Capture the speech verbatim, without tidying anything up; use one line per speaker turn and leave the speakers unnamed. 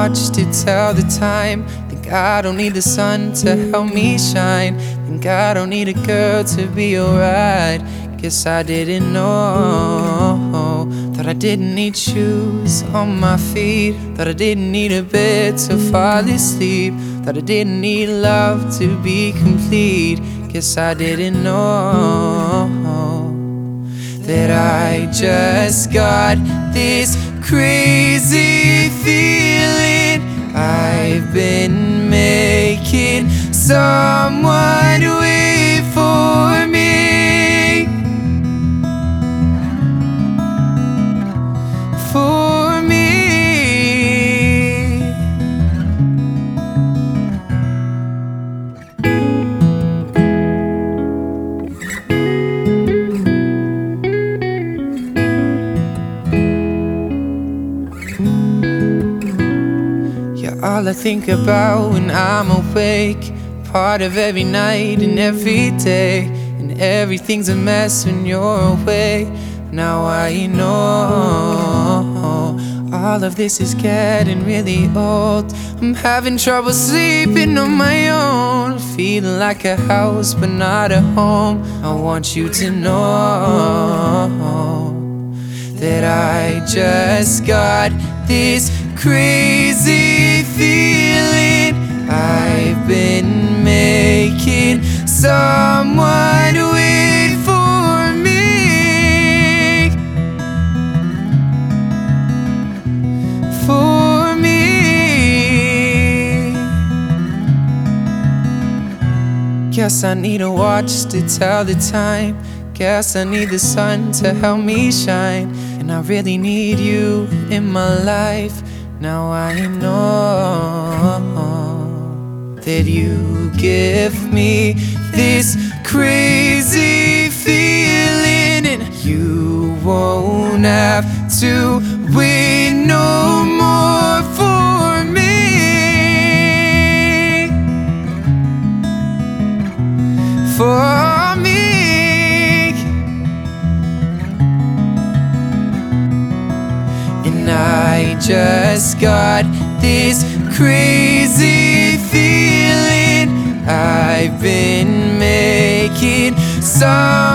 watch to tell the time. Think I don't need the sun to help me shine. Think I don't need a girl to be alright. Guess I didn't know that I didn't need shoes on my feet, that I didn't need a bed to fall asleep, that I didn't need love to be complete. Guess I didn't know that I just got this crazy feeling I've been making someone wait for me. For me. You're all I think about when I'm awake, part of every night and every day, and everything's a mess when you're away. Now I know all of this is getting really old. I'm having trouble sleeping on my own, feeling like a house but not a home. I want you to know that I just got this crazy feeling I've been making someone wait for me. For me. Guess I need a watch to tell the time. Guess I need the sun to help me shine. And I really need you in my life. Now I know that you give me this crazy feeling, and you won't have to wait no more for me. For me. And I just got this crazy feeling I've been making some